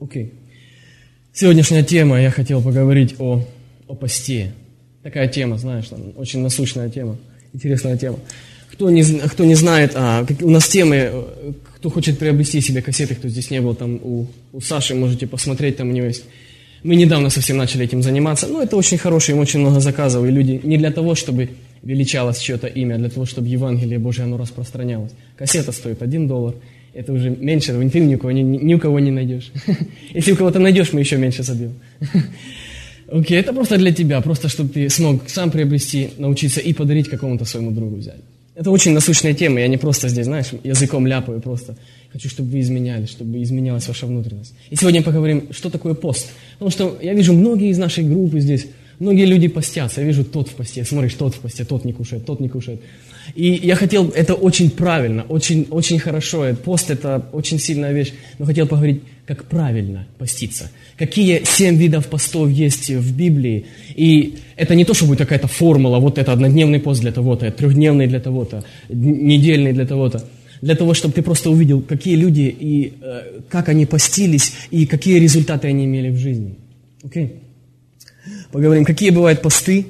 Окей. Сегодняшняя тема, я хотел поговорить о посте. Такая тема, знаешь, очень насущная тема, интересная тема. Кто не знает, у нас темы, кто хочет приобрести себе кассеты, кто здесь не был, там у Саши можете посмотреть, там у него есть. Мы недавно совсем начали этим заниматься, но это очень хорошее, им очень много заказов, и люди не для того, чтобы величалось чье-то имя, а для того, чтобы Евангелие Божие, оно распространялось. Кассета стоит $1, это уже меньше, ты ни у кого не найдешь. Если у кого-то найдешь, мы еще меньше собьем. Окей, это просто для тебя, просто чтобы ты смог сам приобрести, научиться и подарить какому-то своему другу взять. Это очень насущная тема, я не просто здесь, знаешь, языком ляпаю, просто хочу, чтобы вы изменялись, чтобы изменялась ваша внутренность. И сегодня поговорим, что такое пост. Потому что я вижу, многие из нашей группы здесь, многие люди постятся, я вижу, тот в посте, смотришь, тот в посте, тот не кушает, тот не кушает. И я хотел, это очень правильно, очень, очень хорошо, пост это очень сильная вещь, но хотел поговорить, как правильно поститься. Какие 7 видов постов есть в Библии. И это не то, что будет какая-то формула, вот это однодневный пост для того-то, 3-дневный для того-то, недельный для того-то. Для того, чтобы ты просто увидел, какие люди и как они постились, и какие результаты они имели в жизни. Окей? Поговорим, какие бывают посты,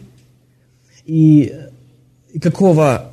и какого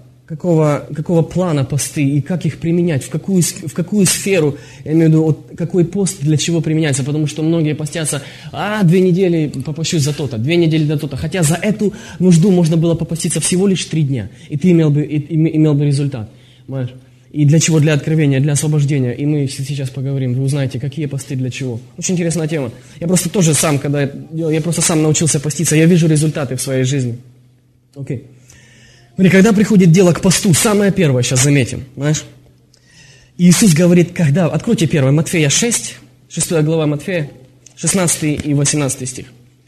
плана посты, и как их применять, в какую сферу, я имею в виду, вот, какой пост для чего применяется, потому что многие постятся, 2 недели попощусь за то-то, 2 недели за то-то, хотя за эту нужду можно было попаститься всего лишь 3 дня, и ты имел бы результат, понимаешь? И для чего? Для откровения, для освобождения. И мы сейчас поговорим, вы узнаете, какие посты для чего. Очень интересная тема. Я просто тоже сам, я просто сам научился поститься, я вижу результаты в своей жизни. Окей. Смотри, когда приходит дело к посту, самое первое, сейчас заметим, знаешь. Иисус говорит, когда... Откройте 1 Матфея 6 глава Матфея, 16 и 18 стих.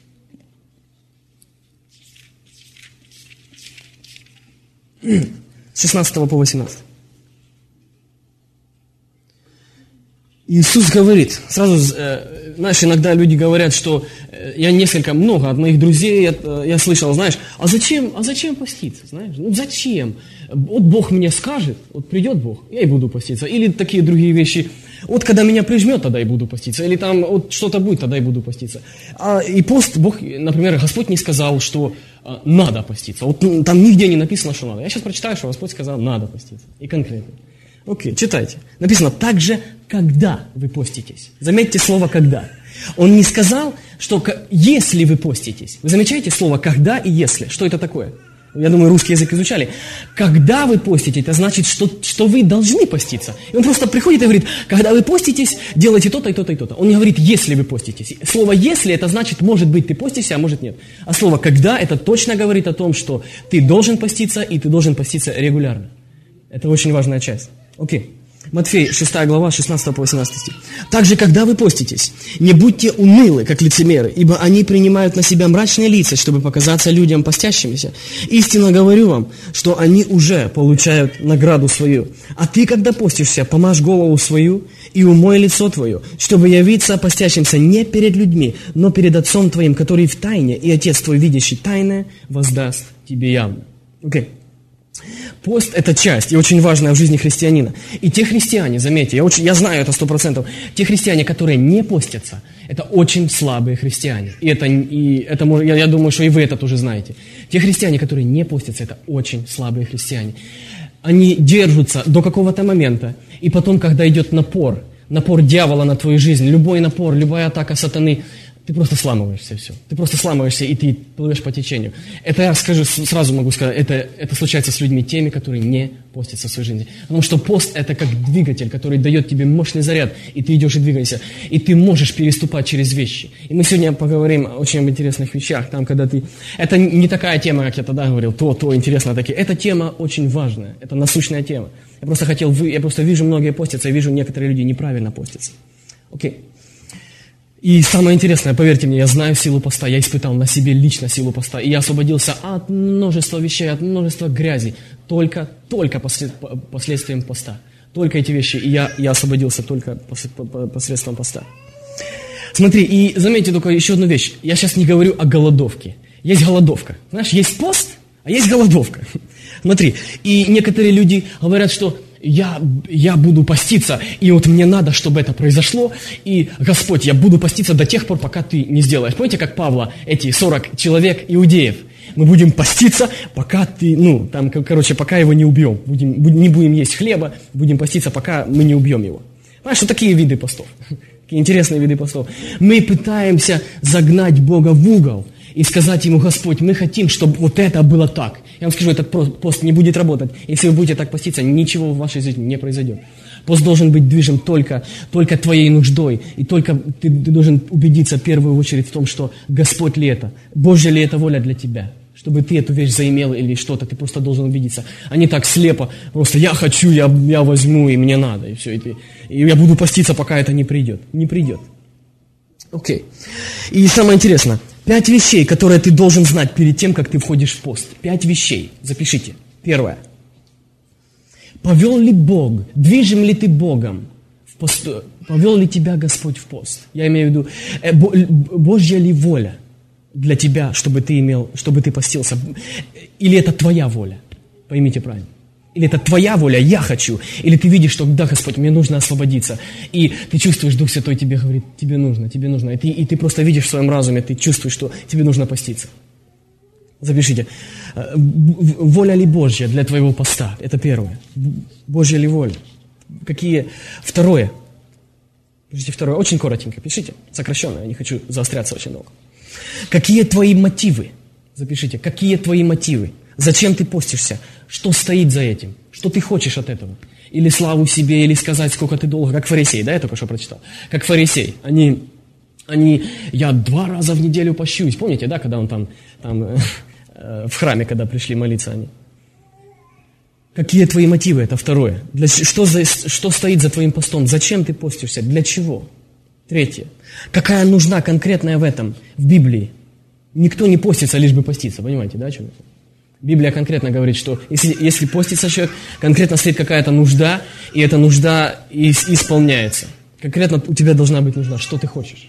С 16 по 18. Иисус говорит, сразу, знаешь, иногда люди говорят, что много от моих друзей я слышал, знаешь, а зачем поститься, знаешь, зачем? Вот Бог мне скажет, вот придет Бог, я и буду поститься. Или такие другие вещи, вот когда меня прижмет, тогда и буду поститься. Или там вот что-то будет, тогда и буду поститься. И пост, Бог, например, Господь не сказал, что надо поститься. Вот там нигде не написано, что надо. Я сейчас прочитаю, что Господь сказал, надо поститься. И конкретно. Окей, читайте. Написано, также, когда вы поститесь. Заметьте слово «когда». Он не сказал, что если вы поститесь. Вы замечаете слово «когда» и «если»? Что это такое? Я думаю, русский язык изучали. Когда вы постите, это значит, что вы должны поститься. И он просто приходит и говорит, когда вы поститесь, делайте то-то и то-то и то-то. Он не говорит, если вы поститесь. Слово «если» это значит, может быть, ты постишься, а может нет. А слово «когда» это точно говорит о том, что ты должен поститься, и ты должен поститься регулярно. Это очень важная часть. Окей. Матфей, 6 глава, 16 по 18 стих. «Также, когда вы поститесь, не будьте унылы, как лицемеры, ибо они принимают на себя мрачные лица, чтобы показаться людям постящимися. Истинно говорю вам, что они уже получают награду свою. А ты, когда постишься, помажь голову свою и умой лицо твое, чтобы явиться постящимся не перед людьми, но перед Отцом твоим, который в тайне, и Отец твой, видящий тайное, воздаст тебе явно». Окей. Пост – это часть, и очень важная в жизни христианина. И те христиане, заметьте, я знаю это 100%, те христиане, которые не постятся, это очень слабые христиане. Я думаю, что и вы это тоже знаете. Те христиане, которые не постятся, это очень слабые христиане. Они держатся до какого-то момента, и потом, когда идет напор дьявола на твою жизнь, любой напор, любая атака сатаны, ты просто сламываешься, все. Ты просто сламываешься, и ты плывешь по течению. Это я сразу могу сказать, это случается с людьми теми, которые не постятся в своей жизни. Потому что пост – это как двигатель, который дает тебе мощный заряд, и ты идешь и двигаешься, и ты можешь переступать через вещи. И мы сегодня поговорим очень об интересных вещах, там, когда ты... Это не такая тема, как я тогда говорил, то интересно такие. Эта тема очень важная, это насущная тема. Я просто вижу, многие постятся, я вижу, некоторые люди неправильно постятся. Окей. И самое интересное, поверьте мне, я знаю силу поста, я испытал на себе лично силу поста, и я освободился от множества вещей, от множества грязи, только последствием поста. Только эти вещи, и я освободился только посредством поста. Смотри, и заметьте только еще одну вещь, я сейчас не говорю о голодовке. Есть голодовка, знаешь, есть пост, а есть голодовка. Смотри, и некоторые люди говорят, что я буду поститься, и вот мне надо, чтобы это произошло, и, Господь, я буду поститься до тех пор, пока ты не сделаешь. Помните, как Павла, эти 40 человек иудеев? Мы будем поститься, пока ты, пока его не убьем. Не будем есть хлеба, будем поститься, пока мы не убьем его. Понимаешь, что такие виды постов? Такие интересные виды постов. Мы пытаемся загнать Бога в угол и сказать Ему: Господь, мы хотим, чтобы вот это было так. Я вам скажу, этот пост не будет работать. Если вы будете так поститься, ничего в вашей жизни не произойдет. Пост должен быть движим только твоей нуждой. И только ты должен убедиться в первую очередь в том, что Господь ли это, Божья ли это воля для тебя. Чтобы ты эту вещь заимел или что-то, ты просто должен убедиться. А не так слепо, просто я хочу, я возьму, и мне надо, и все. И я буду поститься, пока это не придет. Не придет. Окей. И самое интересное, 5 вещей, которые ты должен знать перед тем, как ты входишь в пост. 5 вещей. Запишите. Первое. Повел ли Бог, движим ли ты Богом в пост? Повел ли тебя Господь в пост? Я имею в виду, Божья ли воля для тебя, чтобы ты постился? Или это твоя воля? Поймите правильно. Или это твоя воля, я хочу. Или ты видишь, что да, Господь, мне нужно освободиться. И ты чувствуешь, Дух Святой тебе говорит: тебе нужно. И ты просто видишь в своем разуме, ты чувствуешь, что тебе нужно поститься. Запишите. Воля ли Божья для твоего поста? Это первое. Божья ли воля? Второе. Пишите второе. Очень коротенько пишите. Сокращенно, я не хочу заостряться очень долго. Какие твои мотивы? Запишите. Какие твои мотивы? Зачем ты постишься? Что стоит за этим? Что ты хочешь от этого? Или славу себе, или сказать, сколько ты долго, как фарисей, да, я только что прочитал. Как фарисей. Я 2 раза в неделю пощусь. Помните, да, когда он там в храме, когда пришли молиться они? Какие твои мотивы? Это второе. Что стоит за твоим постом? Зачем ты постишься? Для чего? Третье. Какая нужна конкретная в этом, в Библии? Никто не постится, лишь бы поститься. Понимаете, да, о чем это? Библия конкретно говорит, что если постится человек, конкретно стоит какая-то нужда, и эта нужда исполняется. Конкретно у тебя должна быть нужда. Что ты хочешь?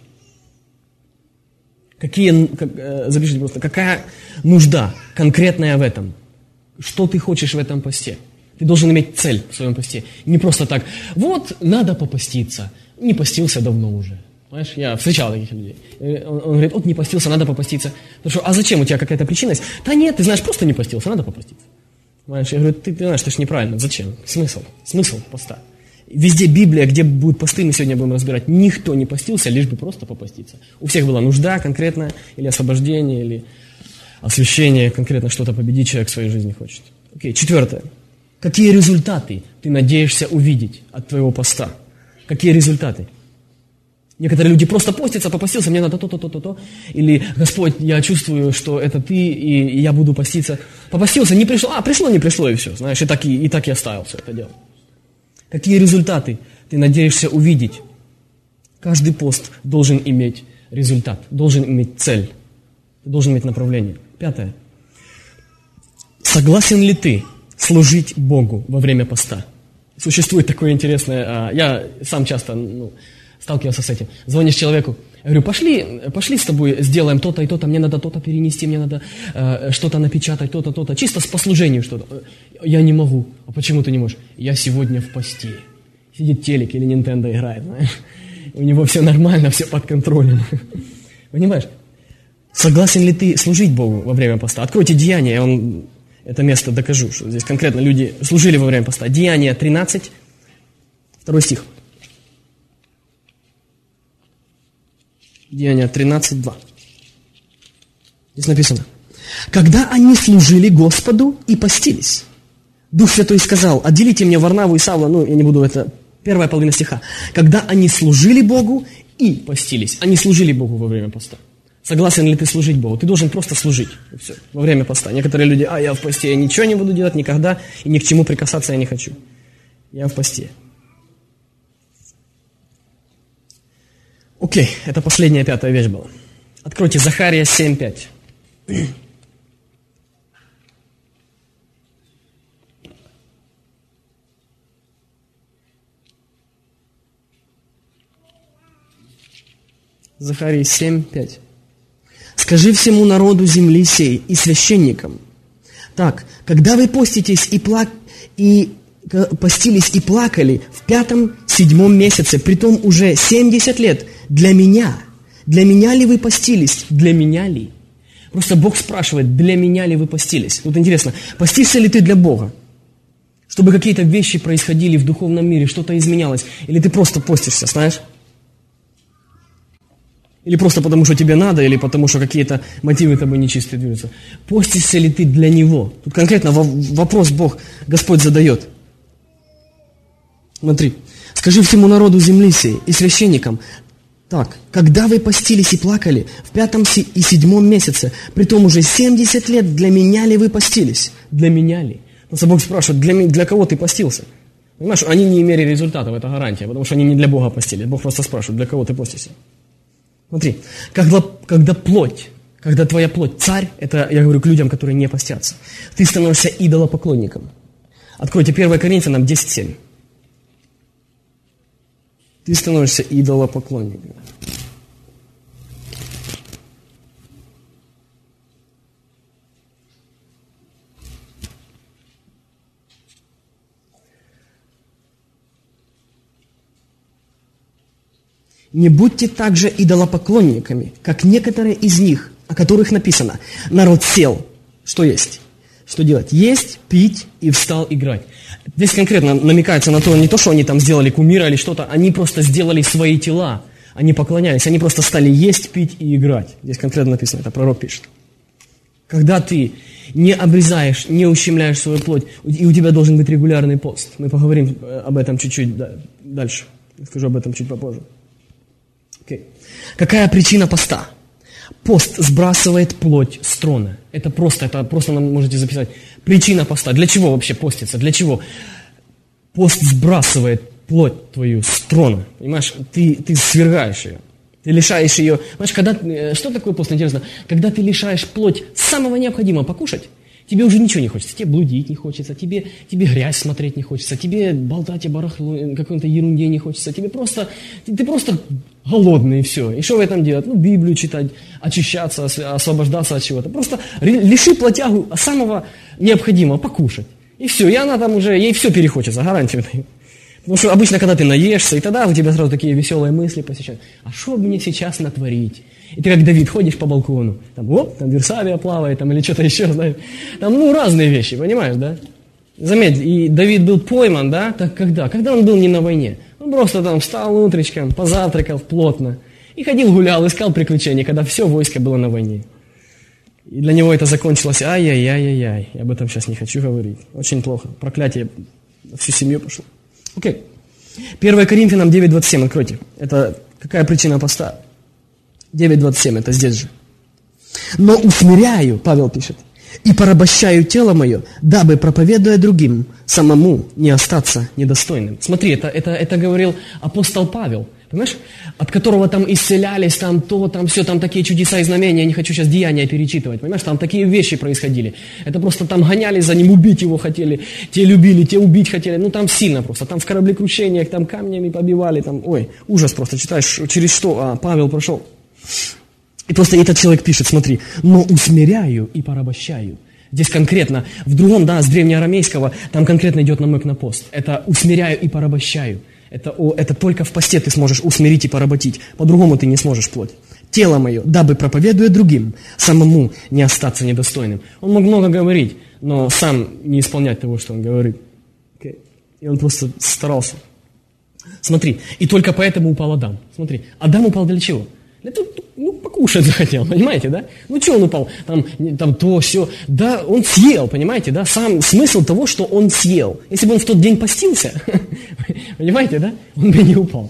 Запишите просто, какая нужда конкретная в этом? Что ты хочешь в этом посте? Ты должен иметь цель в своем посте. Не просто так, вот, надо попоститься. Не постился давно уже. Понимаешь, я встречал таких людей. Он говорит: вот не постился, надо попоститься. А зачем, у тебя какая-то причина есть? Да нет, ты знаешь, просто не постился, надо попоститься. Понимаешь, я говорю: ты знаешь, это же неправильно, зачем? Смысл поста. Везде Библия, где будут посты, мы сегодня будем разбирать, никто не постился, лишь бы просто попоститься. У всех была нужда конкретная, или освобождение, или освящение, конкретно что-то победить человек в своей жизни хочет. Окей, 4. Какие результаты ты надеешься увидеть от твоего поста? Какие результаты? Некоторые люди просто постятся: попостился, мне надо то. Или: Господь, я чувствую, что это ты, и я буду поститься. Попостился, не пришло, пришло, не пришло, и все. Знаешь, и так я оставил все это дело. Какие результаты ты надеешься увидеть? Каждый пост должен иметь результат, должен иметь цель, должен иметь направление. 5. Согласен ли ты служить Богу во время поста? Существует такое интересное, я сам часто сталкивался с этим. Звонишь человеку, я говорю: пошли с тобой сделаем то-то и то-то, мне надо то-то перенести, мне надо что-то напечатать, то-то, чисто по служению что-то. Я не могу. А почему ты не можешь? Я сегодня в посте. Сидит телек или Nintendo играет, знаешь. У него все нормально, все под контролем. Понимаешь? Согласен ли ты служить Богу во время поста? Откройте Деяния, я вам это место докажу, что здесь конкретно люди служили во время поста. Деяния 13, 2 стих. Деяния 13, 2. Здесь написано: когда они служили Господу и постились, Дух Святой сказал: отделите мне Варнаву и Савла, я не буду, это первая половина стиха. Когда они служили Богу и постились. Они служили Богу во время поста. Согласен ли ты служить Богу? Ты должен просто служить. И все, во время поста. Некоторые люди: я в посте, я ничего не буду делать никогда, и ни к чему прикасаться я не хочу. Я в посте. Окей, это последняя 5 вещь была. Откройте Захария 7:5. Захарии 7:5. «Скажи всему народу земли сей и священникам: так, когда вы поститесь и постились и плакали в 5-7 месяце, притом уже 70 лет, для меня ли вы постились? Для меня ли? Просто Бог спрашивает, для меня ли вы постились? Тут интересно, постишься ли ты для Бога? Чтобы какие-то вещи происходили в духовном мире, что-то изменялось, или ты просто постишься, знаешь? Или просто потому, что тебе надо, или потому, что какие-то мотивы тобой нечистые движутся. Постишься ли ты для Него? Тут конкретно вопрос Господь задает. Смотри. Скажи всему народу земли сей и священникам, так, когда вы постились и плакали в 5 и 7 месяце, притом уже 70 лет, для меня ли вы постились? Для меня ли? Потому Бог спрашивает, для кого ты постился? Понимаешь, они не имели результатов, это гарантия, потому что они не для Бога постили. Бог просто спрашивает, для кого ты постишься? Смотри, когда плоть, когда твоя плоть царь, это я говорю к людям, которые не постятся, ты становишься идолопоклонником. Откройте 1 Коринфянам 10:7. Ты становишься идолопоклонником. Не будьте также идолопоклонниками, как некоторые из них, о которых написано, народ сел. Что есть? Что делать? Есть, пить и встал играть. Здесь конкретно намекается на то, не то, что они там сделали кумира или что-то, они просто сделали свои тела, они поклонялись, они просто стали есть, пить и играть. Здесь конкретно написано, это пророк пишет. Когда ты не обрезаешь, не ущемляешь свою плоть, и у тебя должен быть регулярный пост. Мы поговорим об этом чуть-чуть дальше. Я скажу об этом чуть попозже. Okay. Какая причина поста? Пост сбрасывает плоть с трона. Это просто можете записать. Причина поста. Для чего вообще поститься? Для чего? Пост сбрасывает плоть твою с трона. Понимаешь? Ты свергаешь ее. Ты лишаешь ее. Понимаешь, что такое пост? Интересно. Когда ты лишаешь плоть самого необходимого покушать, тебе уже ничего не хочется. Тебе блудить не хочется, тебе грязь смотреть не хочется, тебе болтать о барахле, какой-то ерунде не хочется. Ты просто голодный, и все. И что в этом делать? Библию читать, очищаться, освобождаться от чего-то. Просто лиши плотягу самого необходимого, покушать. И все. И она там уже, ей все перехочется, гарантию. Потому что обычно, когда ты наешься, и тогда у тебя сразу такие веселые мысли посещают. А что мне сейчас натворить? И ты как Давид ходишь по балкону, там Версавия плавает, или что-то еще, знаешь. Там, разные вещи, понимаешь, да? Заметь, и Давид был пойман, да? Так когда? Когда он был не на войне. Он просто там встал утречком, позавтракал плотно, и ходил, гулял, искал приключения, когда все войско было на войне. И для него это закончилось, ай-яй-яй-яй-яй. Я об этом сейчас не хочу говорить. Очень плохо. Проклятие на всю семью пошло. Окей. 1 Коринфянам 9:27, откройте. Это какая причина поста? 9:27, это здесь же. «Но усмиряю», Павел пишет, «и порабощаю тело мое, дабы, проповедуя другим, самому не остаться недостойным». Смотри, это говорил апостол Павел, понимаешь? От которого там исцелялись, там то, там все, там такие чудеса и знамения, я не хочу сейчас деяния перечитывать, понимаешь? Там такие вещи происходили. Это просто там гонялись за ним, убить его хотели, те любили, те убить хотели, там сильно просто. Там в кораблекрушениях, там камнями побивали, там, ужас просто, читаешь, через что Павел прошел. И просто этот человек пишет, смотри, «но усмиряю и порабощаю». Здесь конкретно, в другом, с древнеарамейского, там конкретно идет намек на пост. Это «усмиряю и порабощаю». Это только в посте ты сможешь усмирить и поработить. По-другому ты не сможешь плоть. «Тело мое, дабы, проповедуя другим, самому не остаться недостойным». Он мог много говорить, но сам не исполнять того, что он говорит. Okay. И он просто старался. Смотри, и только поэтому упал Адам. Смотри, Адам упал для чего? Покушать захотел, понимаете, да? Что он упал? Там то, все. Да, он съел, понимаете, да? Сам смысл того, что он съел. Если бы он в тот день постился, понимаете, да? Он бы не упал.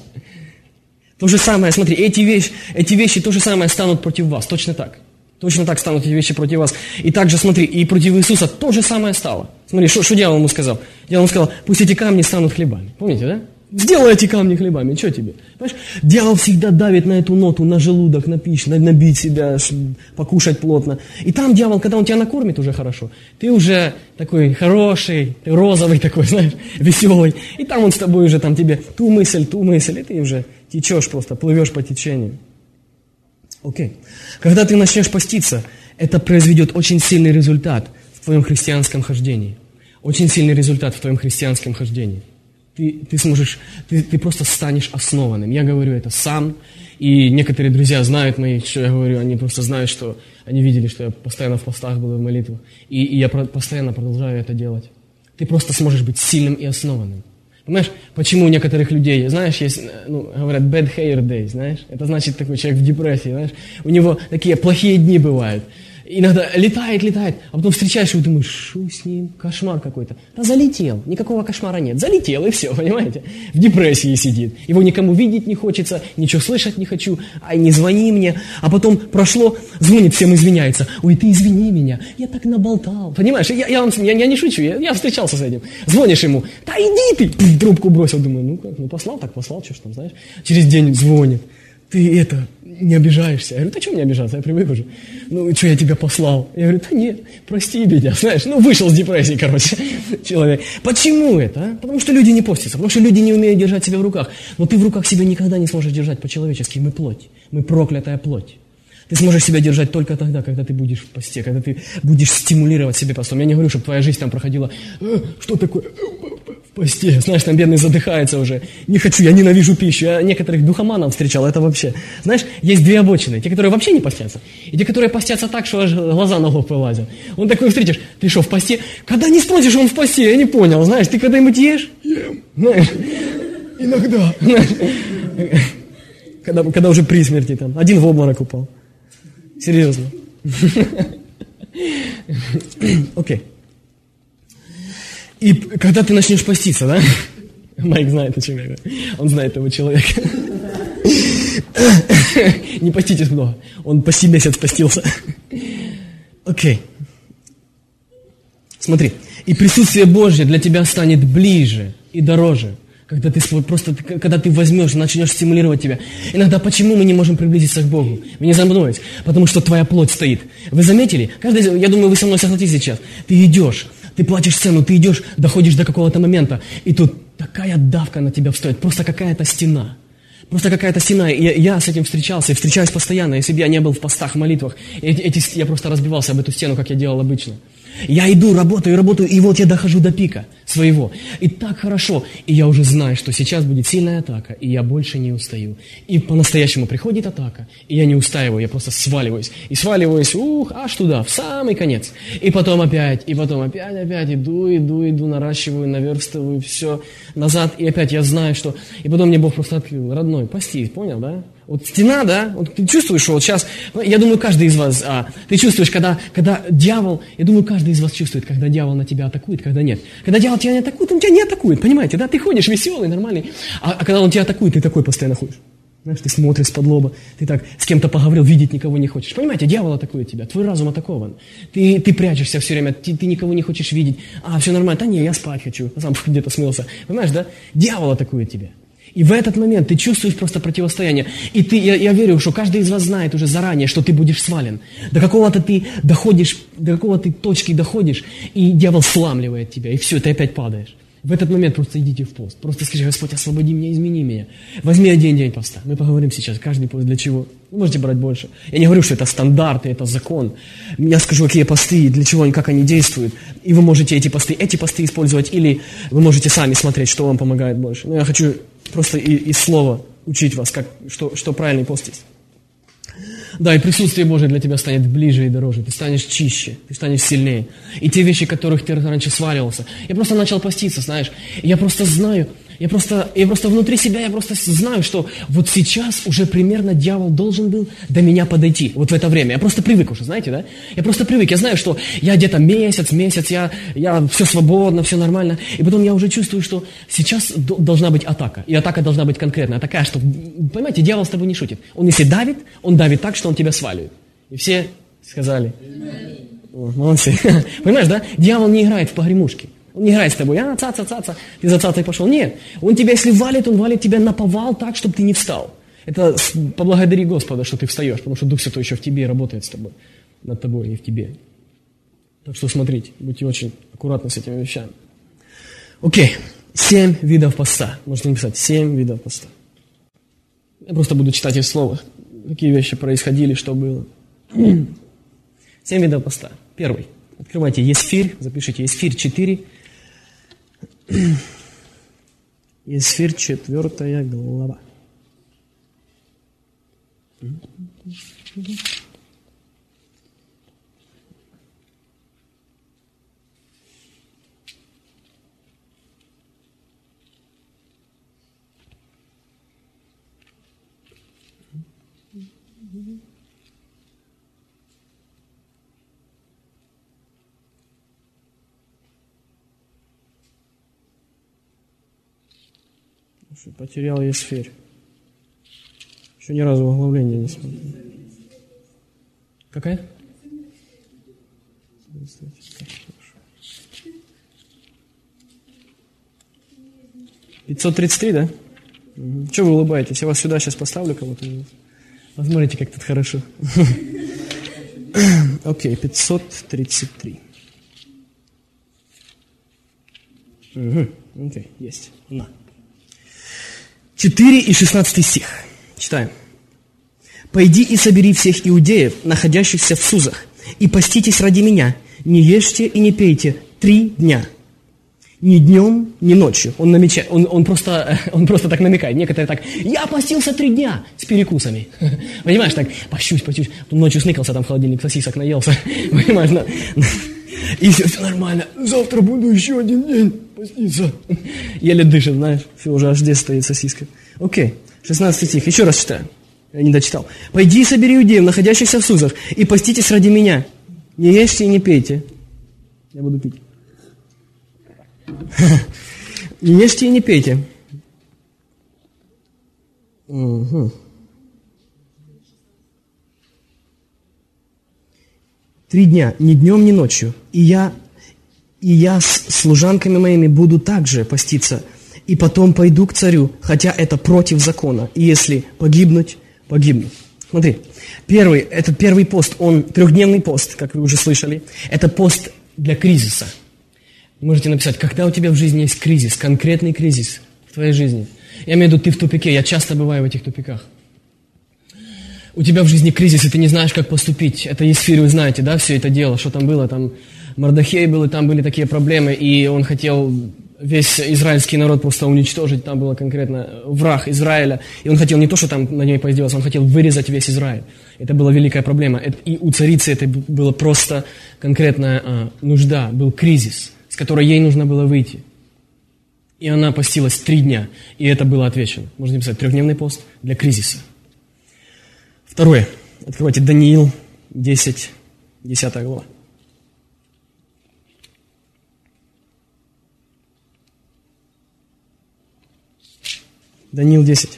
То же самое, смотри, эти вещи то же самое станут против вас, точно так. Точно так станут эти вещи против вас. И также, смотри, и против Иисуса то же самое стало. Смотри, что дьявол ему сказал? Дьявол ему сказал, пусть эти камни станут хлебами. Помните, да? Сделай эти камни хлебами, что тебе? Понимаешь? Дьявол всегда давит на эту ноту, на желудок, на пищу, набить себя, покушать плотно. И там дьявол, когда он тебя накормит уже хорошо, ты уже такой хороший, ты розовый такой, знаешь, веселый. И там он с тобой уже там тебе ту мысль, и ты уже течешь просто, плывешь по течению. Окей. Когда ты начнешь поститься, это произведет очень сильный результат в твоем христианском хождении. очень сильный результат в твоем христианском хождении. Ты сможешь, ты просто станешь основанным. Я говорю это сам, и некоторые друзья знают мои, что я говорю, они просто знают, что они видели, что я постоянно в постах был, в молитвах, и я постоянно продолжаю это делать. Ты просто сможешь быть сильным и основанным. Понимаешь, почему у некоторых людей, знаешь, есть, говорят, bad hair day, знаешь, это значит такой человек в депрессии, знаешь, у него такие плохие дни бывают. Иногда летает, а потом встречаешь его и думаешь, что с ним, кошмар какой-то. Да залетел, никакого кошмара нет, залетел и все, понимаете? В депрессии сидит, его никому видеть не хочется, ничего слышать не хочу, ай, не звони мне. А потом прошло, звонит, всем извиняется, ой, ты извини меня, я так наболтал. Понимаешь, я не шучу, я встречался с этим. Звонишь ему, да иди ты, трубку бросил, думаю, послал, так послал, что ж там, знаешь. Через день звонит. Ты не обижаешься. Я говорю, да что мне обижаться, я привык уже. Что я тебя послал? Я говорю, да нет, прости меня, знаешь. Вышел с депрессии, человек. Почему это? А? Потому что люди не постятся, потому что люди не умеют держать себя в руках. Но ты в руках себя никогда не сможешь держать по-человечески. Мы плоть, мы проклятая плоть. Ты сможешь себя держать только тогда, когда ты будешь в посте, когда ты будешь стимулировать себя постом. Я не говорю, чтобы твоя жизнь там проходила, что такое в посте, знаешь, там бедный задыхается уже. Не хочу, я ненавижу пищу. Я некоторых духоманов встречал, это вообще. Знаешь, есть две обочины. Те, которые вообще не постятся, и те, которые постятся так, что аж глаза на лоб вылазят. Он такой встретишь, ты что, в посте? Когда не спросишь, он в посте, я не понял, знаешь, ты когда-нибудь ешь? Ем. Знаешь, иногда. Когда уже при смерти там, один в обморок упал. Серьезно. Окей. И когда ты начнешь поститься, да? Майк знает, о чем я говорю. Он знает этого человека. Не поститесь много. Он почти месяц постился. Окей. Смотри. И присутствие Божье для тебя станет ближе и дороже. Когда ты возьмешь, начнешь стимулировать тебя. Иногда почему мы не можем приблизиться к Богу? Вы не замнуете, потому что твоя плоть стоит. Вы заметили? Я думаю, вы со мной согласитесь сейчас. Ты идешь, ты платишь цену, ты идешь, доходишь до какого-то момента, и тут такая давка на тебя встает, просто какая-то стена. Просто какая-то стена. Я с этим встречался и встречаюсь постоянно. Если бы я не был в постах, в молитвах, я просто разбивался об эту стену, как я делал обычно. Я иду, работаю, и вот я дохожу до пика своего. И так хорошо. И я уже знаю, что сейчас будет сильная атака, и я больше не устаю. И по-настоящему приходит атака, и я не устаиваю, я просто сваливаюсь. И сваливаюсь, аж туда, в самый конец. И потом опять иду, наращиваю, наверстываю, все назад. И опять я знаю, что... И потом мне Бог просто открыл, родной, постись, понял, да? Вот стена, да, вот ты чувствуешь, что вот сейчас, я думаю, каждый из вас, ты чувствуешь, когда дьявол, я думаю, каждый из вас чувствует, когда дьявол на тебя атакует, когда нет. Когда дьявол тебя не атакует, он тебя не атакует, понимаете, да, ты ходишь веселый, нормальный, а когда он тебя атакует, ты такой постоянно ходишь. Знаешь, ты смотришь с-под лоба, ты так с кем-то поговорил, видеть никого не хочешь. Понимаете, дьявол атакует тебя, твой разум атакован. Ты прячешься все время, ты никого не хочешь видеть. Все нормально, да не, я спать хочу, сам где-то смылся. Понимаешь, да? Дьявол атакует тебя. И в этот момент ты чувствуешь просто противостояние. И я верю, что каждый из вас знает уже заранее, что ты будешь свален. До какого-то ты доходишь, до какого-то точки доходишь, и дьявол сламливает тебя, и все, ты опять падаешь. В этот момент просто идите в пост. Просто скажи: Господь, освободи меня, измени меня. Возьми один день поста. Мы поговорим сейчас, каждый пост для чего. Вы можете брать больше. Я не говорю, что это стандарты, это закон. Я скажу, какие посты, для чего, как они действуют. И вы можете эти посты использовать, или вы можете сами смотреть, что вам помогает больше. Но я хочу просто из слова учить вас, что правильный пост есть. Да, и присутствие Божие для тебя станет ближе и дороже. Ты станешь чище, ты станешь сильнее. И те вещи, которых ты раньше сваливался. Я просто начал поститься, знаешь. Я просто знаю, я просто внутри себя, я просто знаю, что вот сейчас уже примерно дьявол должен был до меня подойти. Вот в это время. Я просто привык уже, знаете, да? Я просто привык. Я знаю, что я где-то месяц, я все свободно, все нормально. И потом я уже чувствую, что сейчас должна быть атака. И атака должна быть конкретная. Такая, что, понимаете, дьявол с тобой не шутит. Он если давит, он давит так, что он тебя сваливает. И все сказали: молодцы. Понимаешь, да? Дьявол не играет в погремушки. Он не играет с тобой: ца-ца-ца-ца, ты за цацей пошел. Нет, он тебя, если валит, он валит тебя наповал так, чтобы ты не встал. Это поблагодари Господа, что ты встаешь, потому что Дух Святой еще в тебе работает с тобой, над тобой и в тебе. Так что смотрите, будьте очень аккуратны с этими вещами. Окей, 7 видов поста. Можете написать 7 видов поста. Я просто буду читать из слова, какие вещи происходили, что было. 7 видов поста. Первый. Открывайте Есфирь, запишите Есфирь 4, Есфирь, 4 глава. Потерял Есфирь. Еще ни разу в оглавление не смотрел. Какая? 533, да? Угу. Чего вы улыбаетесь? Я вас сюда сейчас поставлю кого-то. Посмотрите, как тут хорошо. Окей, 533. Окей, есть. На. 4 и 16 стих. Читаем. «Пойди и собери всех иудеев, находящихся в Сузах, и поститесь ради меня, не ешьте и не пейте 3 дня, ни днем, ни ночью». Он намечает, он просто так намекает. Некоторые так: «Я постился 3 дня с перекусами». Понимаешь, так, пощусь. Потом ночью сныкался, там в холодильник сосисок наелся. Понимаешь, и все нормально. Завтра буду еще 1 день поститься. Еле дышит, знаешь. Все, уже аж здесь стоит сосиска. Окей, 16 стих. Еще раз читаю. Я не дочитал. «Пойди и собери иудеев, находящихся в Сузах, и поститесь ради меня. Не ешьте и не пейте». Я буду пить. «Не ешьте и не пейте». Угу. 3 дня, ни днем, ни ночью. И я с служанками моими буду также поститься, и потом пойду к царю, хотя это против закона. И если погибнуть, погибну. Смотри, этот первый пост, он 3-дневный пост, как вы уже слышали. Это пост для кризиса. Можете написать, когда у тебя в жизни есть кризис, конкретный кризис в твоей жизни. Я имею в виду, ты в тупике, я часто бываю в этих тупиках. У тебя в жизни кризис, и ты не знаешь, как поступить. Это Есфирь, вы знаете, да, все это дело, что там было. Там Мордехей был, и там были такие проблемы, и он хотел весь израильский народ просто уничтожить. Там было конкретно враг Израиля, и он хотел не то, что там на ней поиздеваться, он хотел вырезать весь Израиль. Это была великая проблема. И у царицы это была просто конкретная нужда, был кризис, с которой ей нужно было выйти. И она постилась 3 дня, и это было отвечено. Можно написать 3-дневный пост для кризиса. Второе. Открывайте Даниил 10 глава. Даниил 10.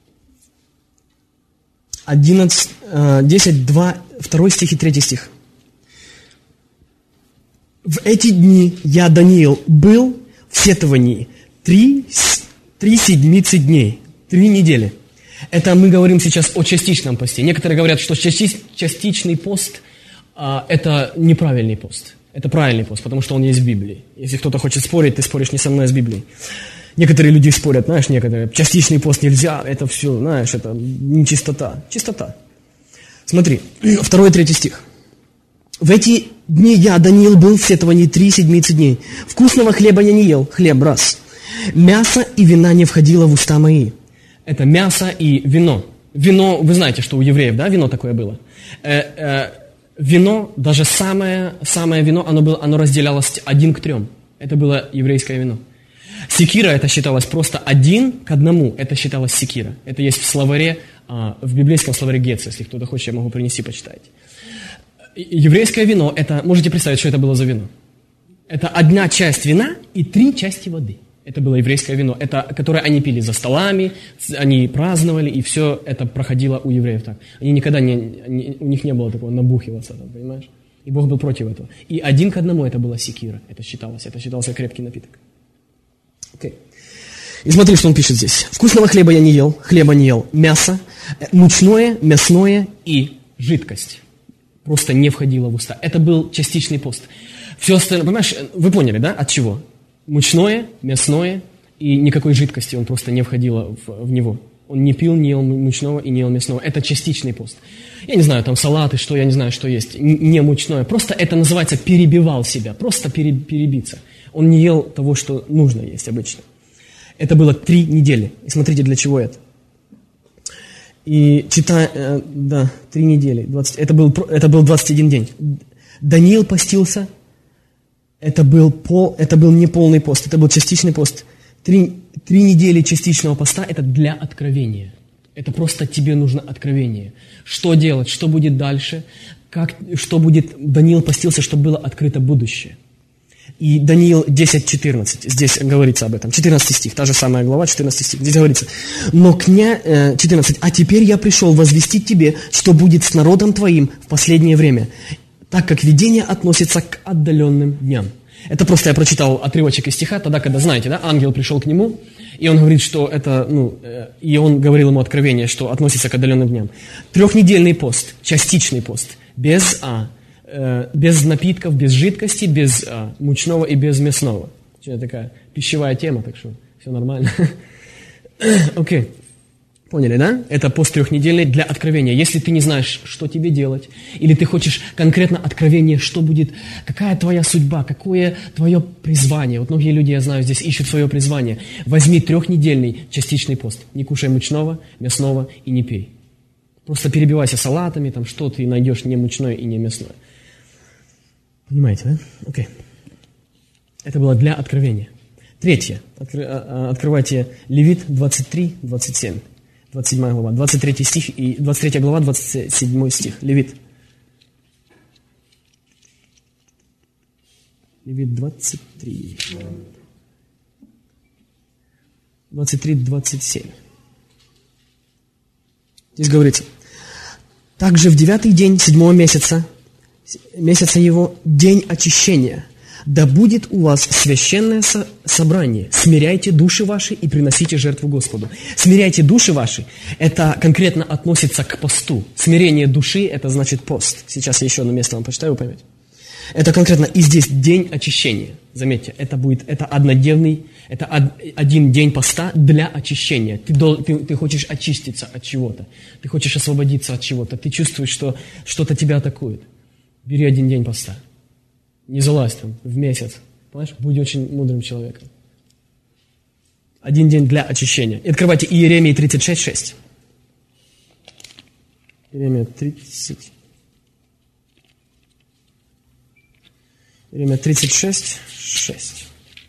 10, 2 стих и 3 стих. «В эти дни я, Даниил, был в сетовании 3 седмицы дней». 3 недели. Это мы говорим сейчас о частичном посте. Некоторые говорят, что частичный пост это неправильный пост. Это правильный пост, потому что он есть в Библии. Если кто-то хочет спорить, ты споришь не со мной, а с Библией. Некоторые люди спорят, знаешь, частичный пост нельзя, это все, знаешь, это нечистота. Чистота. Смотри, 2-3 стих. «В эти дни я, Даниил, был в сетовании 3 седмицы дней. Вкусного хлеба я не ел, хлеб раз. Мясо и вина не входило в уста мои». Это мясо и вино. Вино, вы знаете, что у евреев, да, вино такое было? Вино, даже самое вино, оно разделялось 1 к 3. Это было еврейское вино. Секира, это считалось просто 1 к 1. Это считалось секира. Это есть в словаре, в библейском словаре Гетца. Если кто-то хочет, я могу принести, почитать. Еврейское вино, это, можете представить, что это было за вино? Это 1 часть вина и 3 части воды. Это было еврейское вино, это, которое они пили за столами, они праздновали, и все это проходило у евреев так. Они никогда у них не было такого набухиваться, там, понимаешь? И Бог был против этого. И 1 к 1 это была секира, это считался крепкий напиток. Окей. И смотри, что он пишет здесь. «Вкусного хлеба я не ел, хлеба не ел, мясо, мучное, мясное и жидкость». Просто не входило в уста. Это был частичный пост. Все остальное, понимаешь, вы поняли, да, от чего? Мучное, мясное, и никакой жидкости он просто не входило в него. Он не пил, не ел мучного и не ел мясного. Это частичный пост. Я не знаю, там салаты, что, я не знаю, что есть. Не мучное. Просто это называется перебивал себя, просто перебиться. Он не ел того, что нужно есть обычно. Это было 3 недели. И смотрите, для чего это. И 3 недели. Это был 21 день. Даниил постился. Это был не полный пост, это был частичный пост. 3 недели частичного поста – это для откровения. Это просто тебе нужно откровение. Что делать, что будет дальше, что будет. Даниил постился, чтобы было открыто будущее. И Даниил 10:14, здесь говорится об этом. 14 стих, та же самая глава, 14 стих. Здесь говорится: «Но 14, а теперь я пришел возвестить тебе, что будет с народом твоим в последнее время, так как видение относится к отдаленным дням». Это просто я прочитал отрывочек из стиха, тогда, когда, знаете, да, ангел пришел к нему, и он говорит, что это, и он говорил ему откровение, что относится к отдаленным дням. 3-недельный пост, частичный пост, без напитков, без жидкости, без мучного и без мясного. Это такая пищевая тема, так что все нормально. Окей. Поняли, да? Это пост 3-недельный для откровения. Если ты не знаешь, что тебе делать, или ты хочешь конкретно откровение, что будет, какая твоя судьба, какое твое призвание. Вот многие люди, я знаю, здесь ищут свое призвание. Возьми 3-недельный частичный пост. Не кушай мучного, мясного и не пей. Просто перебивайся салатами, там, что ты найдешь не мучное и не мясное. Понимаете, да? Окей. Это было для откровения. 3. Открывайте Левит 23, 27. 27 глава, 23 стих и 23 глава, 27 стих. Левит. Левит 23. 23, 27. Здесь говорится: «Также в 9-й день 7-го месяца его, день очищения, да будет у вас священное собрание. Смиряйте души ваши и приносите жертву Господу». Смиряйте души ваши, это конкретно относится к посту. Смирение души, это значит пост. Сейчас я еще одно место вам прочитаю, вы поймете. Это конкретно, и здесь день очищения. Заметьте, это однодневный, это 1 день поста для очищения. Ты хочешь очиститься от чего-то, ты хочешь освободиться от чего-то, ты чувствуешь, что что-то тебя атакует. Бери 1 день поста. Не залазь там в месяц. Понимаешь? Будь очень мудрым человеком. 1 день для очищения. И открывайте Иеремии 36:6. Иеремия 36:6.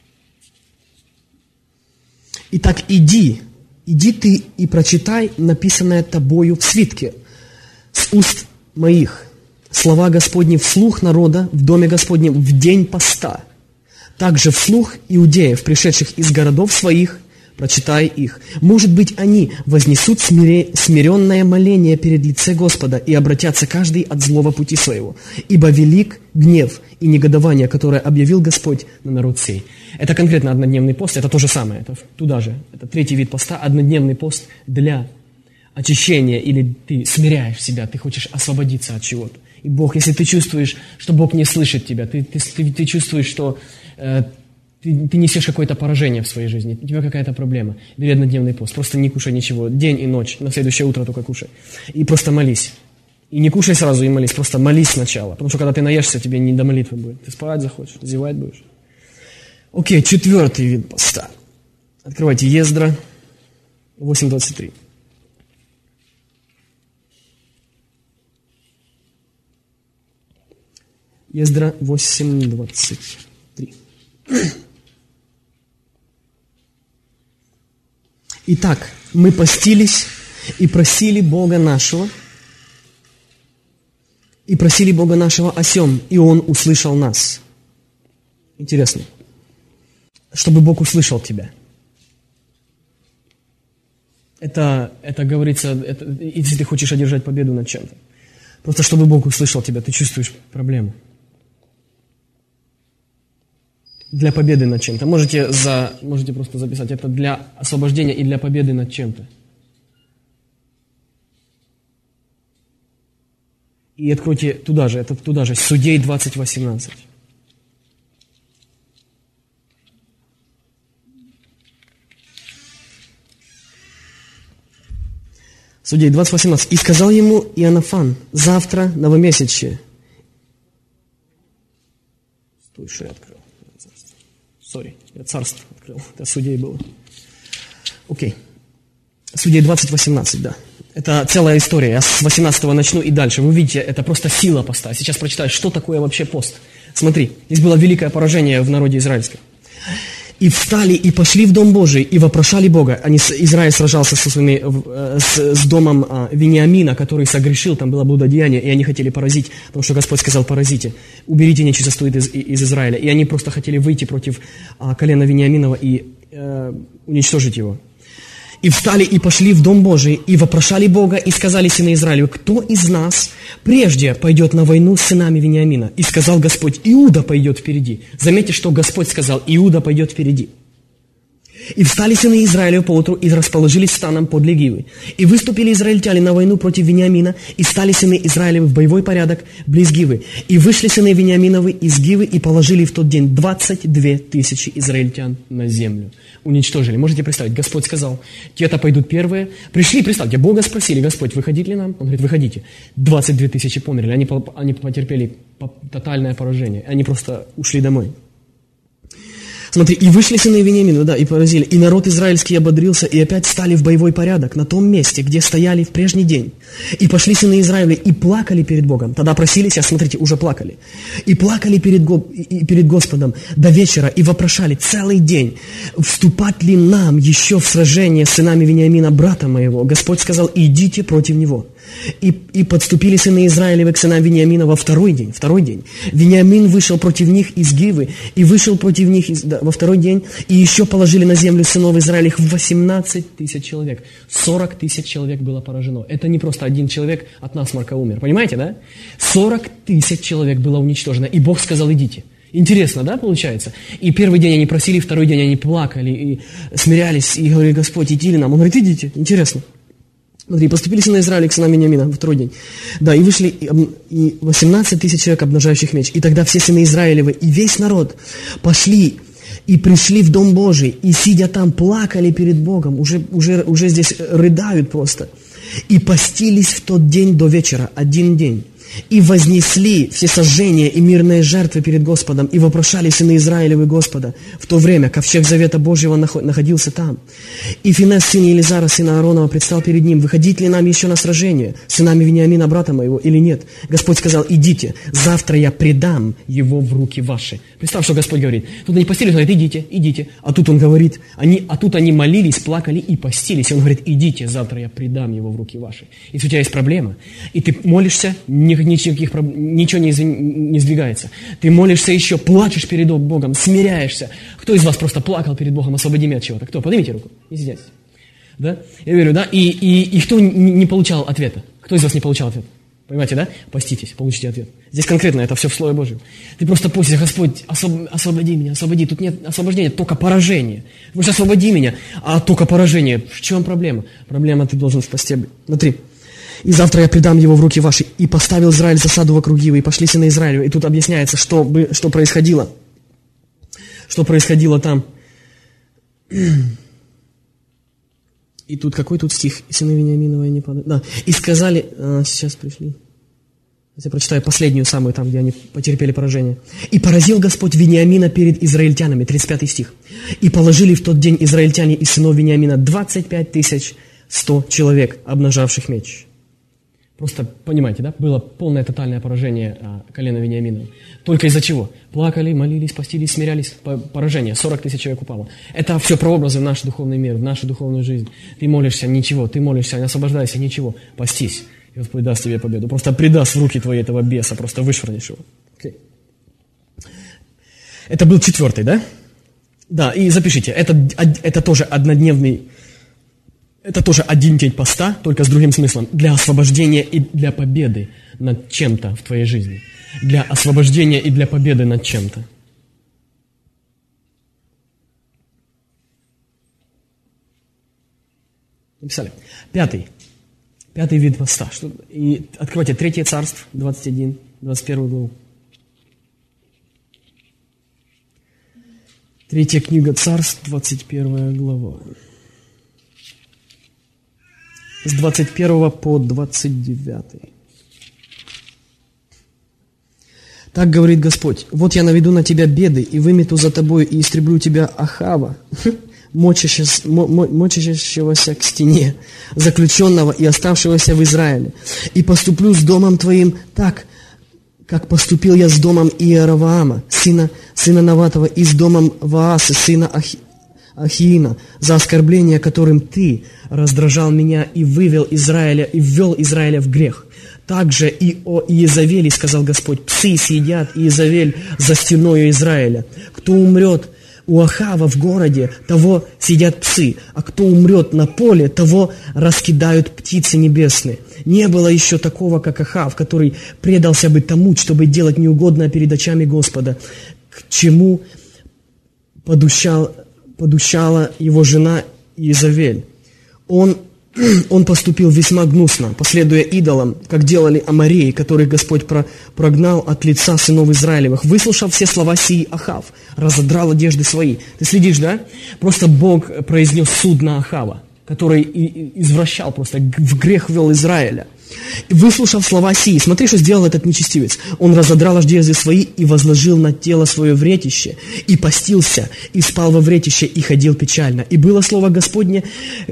«Итак, иди ты и прочитай написанное тобою в свитке с уст моих, слова Господни вслух народа в доме Господнем в день поста. Также вслух иудеев, пришедших из городов своих, прочитай их. Может быть, они вознесут смиренное моление перед лице Господа и обратятся каждый от злого пути своего. Ибо велик гнев и негодование, которое объявил Господь на народ сей». Это конкретно однодневный пост, это то же самое, это туда же. Это 3-й вид поста, однодневный пост для очищения, или ты смиряешь себя, ты хочешь освободиться от чего-то. И Бог, если ты чувствуешь, что Бог не слышит тебя, ты чувствуешь, что ты несешь какое-то поражение в своей жизни, у тебя какая-то проблема, бери однодневный пост, просто не кушай ничего, день и ночь, на следующее утро только кушай. И просто молись. И не кушай сразу и молись, просто молись сначала, потому что когда ты наешься, тебе не до молитвы будет. Ты спать захочешь, зевать будешь. Окей, 4-й вид поста. Открывайте Ездра 8:23. Ездра 8:23. «Итак, мы постились и просили Бога нашего о сем, и Он услышал нас». Интересно. Чтобы Бог услышал тебя. Это говорится, если ты хочешь одержать победу над чем-то. Просто чтобы Бог услышал тебя, ты чувствуешь проблему. Для победы над чем-то. Можете просто записать. Это для освобождения и для победы над чем-то. И откройте туда же, Судей 20:18. Судей 20:18. «И сказал ему Иоаннафан: завтра новомесячье». Стой, что я открыл. Я царство открыл. Это Судей было. Окей. Судей 20:18, да. Это целая история. Я с 18 начну и дальше. Вы видите, это просто сила поста. Сейчас прочитаю, что такое вообще пост. Смотри, здесь было великое поражение в народе израильском. «И встали, и пошли в Дом Божий, и вопрошали Бога». Израиль сражался с домом Вениамина, который согрешил, там было блудодеяние, и они хотели поразить, потому что Господь сказал: «Поразите, уберите нечистоту из Израиля». И они просто хотели выйти против колена Вениаминова и уничтожить его. «И встали, и пошли в Дом Божий, и вопрошали Бога, и сказали сыны Израилю: кто из нас прежде пойдет на войну с сынами Вениамина? И сказал Господь: Иуда пойдет впереди». Заметьте, что Господь сказал: Иуда пойдет впереди. «И встали сыны Израилю поутру, и расположились станом подле Гивы. И выступили израильтяне на войну против Вениамина, и стали сыны Израилевы в боевой порядок близ Гивы. И вышли сыны Вениаминовы из Гивы, и положили в тот день 22 тысячи израильтян на землю». Уничтожили. Можете представить, Господь сказал: те-то пойдут первые. Пришли, представьте, Бога спросили: Господь, выходить ли нам? Он говорит: выходите. 22 тысячи померли. Они потерпели тотальное поражение. Они просто ушли домой. Смотри, и вышли сыны Вениамина, да, и поразили. И народ израильский ободрился, и опять стали в боевой порядок на том месте, где стояли в прежний день. И пошли сыны Израиля, и плакали перед Богом. Тогда просились, а смотрите, уже плакали. И плакали перед Господом до вечера, и вопрошали целый день: вступать ли нам еще в сражение с сынами Вениамина, брата моего? Господь сказал: идите против него. И подступили сыны Израилевы к сынам Вениамина во второй день. Вениамин вышел против них из Гивы, и вышел против них во второй день, и еще положили на землю сынов Израилевых 18 тысяч человек. 40 тысяч человек было поражено. Это не просто один человек от насморка умер. Понимаете, да? 40 тысяч человек было уничтожено, и Бог сказал: идите. Интересно, да, получается? И первый день они просили, второй день они плакали, и смирялись, и говорили: Господь, идти ли нам? Он говорит: идите. Интересно. Смотри, поступили сыны Израиля к сынам Вениамина во второй день. Да, и вышли, и 18 тысяч человек, обнажающих меч. И тогда все сыны Израилевы и весь народ пошли и пришли в Дом Божий, и, сидя там, плакали перед Богом. Уже здесь рыдают просто. И постились в тот день до вечера, один день. И вознесли все сожжения и мирные жертвы перед Господом, и вопрошали сыны Израилевы Господа. В то время ковчег Завета Божьего находился там. И Финес, сын Елизара, сына Ааронова, предстал перед ним: выходить ли нам еще на сражение с сынами Вениамина, брата моего, или нет? Господь сказал: идите, завтра я предам его в руки ваши. Представь, что Господь говорит. Тут они постились, он говорит: идите. А тут он говорит, тут они молились, плакали и постились. И он говорит: идите, завтра я предам его в руки ваши. Если у тебя есть проблема, и ты молишься, ничего не сдвигается. Ты молишься еще, плачешь перед Богом, смиряешься. Кто из вас просто плакал перед Богом: освободи меня от чего-то? Кто? Поднимите руку. Не сидите. Да? Я верю, да? И кто не получал ответа? Кто из вас не получал ответа? Понимаете, да? Поститесь, получите ответ. Здесь конкретно это все в Слове Божьем. Ты просто постишься: Господь, освободи меня, освободи. Тут нет освобождения, только поражение. Просто освободи меня, а только поражение. В чем проблема? Проблема: ты должен в посте быть. Смотри. И завтра я предам его в руки ваши. И поставил Израиль засаду вокруг Гивы, и пошли сыны Израиля. И тут объясняется, что происходило. Что происходило там. И тут, какой тут стих? Сыны Вениаминова не падают. Да. И сказали, сейчас пришли. Я прочитаю последнюю самую, там, где они потерпели поражение. «И поразил Господь Вениамина перед израильтянами». 35 стих. «И положили в тот день израильтяне из сынов Вениамина 25 100 человек, обнажавших меч». Просто, понимаете, да? Было полное тотальное поражение колена Вениаминова. Только из-за чего? Плакали, молились, постились, смирялись. Поражение. 40 тысяч человек упало. Это все прообразы в наш духовный мир, в нашу духовную жизнь. Ты молишься — ничего. Ты молишься, не освобождайся — ничего. Постись. И Господь даст тебе победу. Просто предаст в руки твои этого беса. Просто вышвырнешь его. Okay. Это был 4-й, да? Да, и запишите. Это тоже однодневный... Это тоже один день поста, только с другим смыслом. Для освобождения и для победы над чем-то в твоей жизни. Для освобождения и для победы над чем-то. Написали. 5-й вид поста. И открывайте 3 Царств, 21, 21 главу. 3 книга Царств, 21 глава. С 21 по 29. Так говорит Господь: вот я наведу на тебя беды, и вымету за тобой, и истреблю тебя Ахава, мочащегося к стене, заключенного и оставшегося в Израиле. И поступлю с домом твоим так, как поступил я с домом Иеровоама, сына Наватова, и с домом Ваасы, сына Ахиина, за оскорбление, которым ты раздражал меня и ввел Израиля в грех. Также и о Иезавеле, сказал Господь: псы съедят Иезавель за стеною Израиля. Кто умрет у Ахава в городе, того съедят псы, а кто умрет на поле, того раскидают птицы небесные. Не было еще такого, как Ахав, который предался бы тому, чтобы делать неугодное перед очами Господа, к чему подущала его жена Иезавель. Он поступил весьма гнусно, последуя идолам, как делали амореи, которых Господь прогнал от лица сынов Израилевых. Выслушав все слова сии, Ахав разодрал одежды свои. Ты следишь, да? Просто Бог произнес суд на Ахава, который извращал, просто в грех ввел Израиля. И выслушав слова сии, смотри, что сделал этот нечестивец. Он разодрал одежды свои и возложил на тело свое вретище, и постился, и спал во вретище, и ходил печально. И было слово Господне